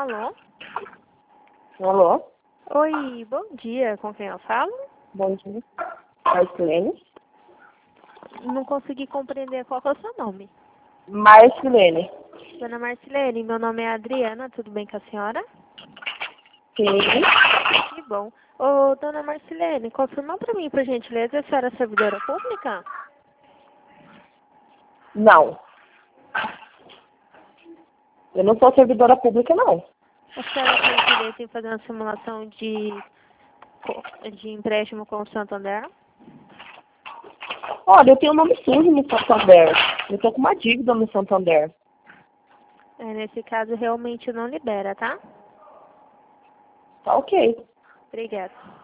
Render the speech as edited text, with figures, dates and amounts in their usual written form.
Alô? Alô? Oi, bom dia. Com quem eu falo? Bom dia. Marcilene? Não consegui compreender qual que é o seu nome. Marcilene. Dona Marcilene, meu nome é Adriana, tudo bem com a senhora? Sim. Que bom. Ô, dona Marcilene, confirma pra mim, por gentileza, a senhora é servidora pública? Não. Eu não sou servidora pública, não. A senhora tem interesse em fazer uma simulação de empréstimo com o Santander? Olha, eu tenho um nome sujo no Santander. Eu tô com uma dívida no Santander. Nesse caso, realmente não libera, tá? Tá ok. Obrigada.